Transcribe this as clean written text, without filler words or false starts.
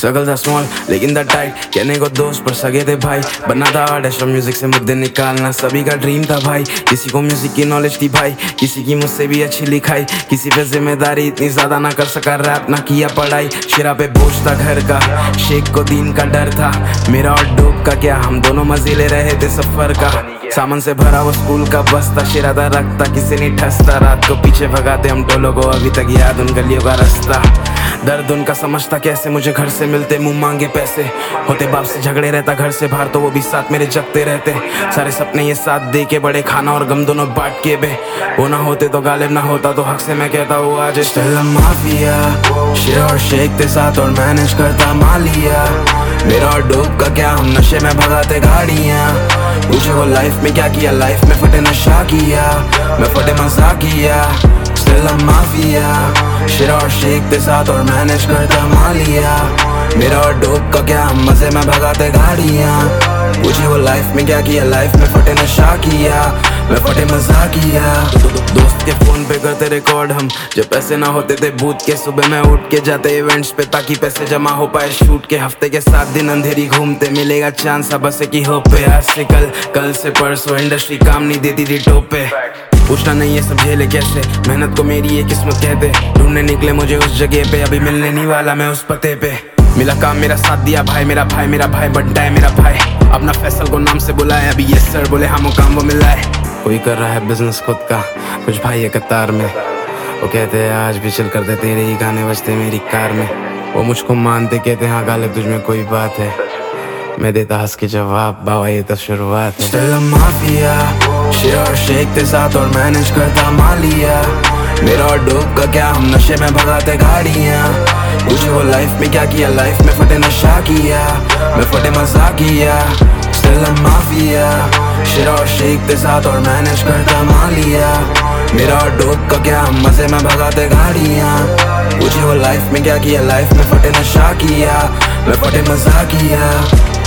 Struggle था small लेकिन था टाइट, कहने को दोस्त पर सगे थे भाई। बना था आर्टिस्ट और म्यूजिक से मुद्दे निकालना सभी का ड्रीम था भाई। किसी को म्यूजिक की नॉलेज थी भाई, किसी की मुझसे भी अच्छी लिखाई, किसी पे जिम्मेदारी इतनी ज्यादा ना कर सका रैप ना किया पढ़ाई। शिरा पे बोझ था घर का, शेख को दीन का डर था, मेरा और डोप का क्या हम दोनों मजे ले रहे थे सफर का। सामान से भरा वो स्कूल का बस्ता, शिरा था रखता किसी नहीं ठसता, रात को पीछे भगाते हम टोलों को, अभी तक याद उन गलियों का रास्ता। दर्द उनका समझता कैसे, मुझे घर से मिलते मुंह मांगे पैसे, होते बाप से झगड़े रहता घर से बाहर तो वो भी साथ मेरे जगते रहते। सारे सपने ये साथ दे के बड़े, खाना और गम दोनों बांट के बे, वो ना होते तो गालिब ना होता तो हक से मैं कहता हूँ आज माफिया। शेर और शेख थे साथ और मैनेज करता मालिया, मेरा और डोप का क्या हम नशे में भगाते गाड़ियाँ। पूछे वो लाइफ में क्या किया, लाइफ में फटे नशा किया, मैं फटे मजा किया। Still I'm mafia, शेर और शेख थे साथ और मैनेज करता मालिया, मेरा और डोप का क्या हम मजे में भगाते गाड़ियाँ। पूछे वो लाइफ में क्या किया, लाइफ में फटे नशा किया, मैं फटे मजा किया। दोस्त के फोन पे करते रिकॉर्ड हम, जब पैसे ना होते थे बूथ के, सुबह में उठ के जाते इवेंट्स पे ताकि पैसे जमा हो पाए शूट के। हफ्ते के 7 दिन अंधेरी घूमते, मिलेगा चांस अब बस की होप पे। आज से कल, कल से परसों इंडस्ट्री काम नहीं देती थी टोपे, पूछना नहीं ये सब झेले कैसे, मेहनत को मेरी ये किस्मत कहते। ढूंढने निकले मुझे उस जगह पे, अभी मिलने नहीं वाला मैं उस पते पे। मिला काम मेरा साथ दिया भाई, मेरा भाई बंटा है मेरा भाई। अपना फैसल को नाम से बुलाए, अभी ये सर बोले हम काम वो मिलाए। कोई कर रहा है बिजनेस खुद का, कुछ भाई है कतार में, वो कहते हैं आज भी चिल करते, तेरे ही गाने बजते मेरी कार में। वो मुझको मानते कहते हाँ गालिब तुझ में कोई बात है, मैं देता हंस के जवाब बाबा ये तो शुरुआत है। Still I'm mafia, शेर और शेख थे साथ और मैनेज करता मालिया, मेरा और डोप का क्या हम नशे में भगाते गाड़ियाँ। पूछे वो लाइफ में क्या किया, लाइफ में फटे नशा किया, मैं फटे मजा किया। Still I'm mafia, शेर और शेख थे साथ और मैनेज करता मालिया, मेरा और डोप का क्या हम मजे में भगाते गाड़ियाँ। पूछे वो लाइफ में क्या किया, लाइफ में फटे नशा किया, मैं फटे मजा किया।